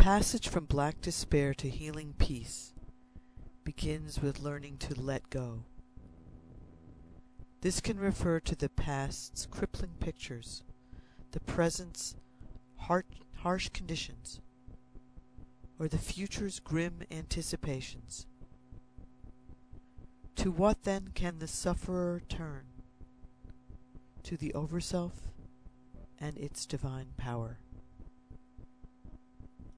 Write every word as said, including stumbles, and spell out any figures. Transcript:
passage from black despair to healing peace begins with learning to let go. This can refer to the past's crippling pictures, the present's harsh conditions, or the future's grim anticipations. To what then can the sufferer turn? To the Overself and its divine power.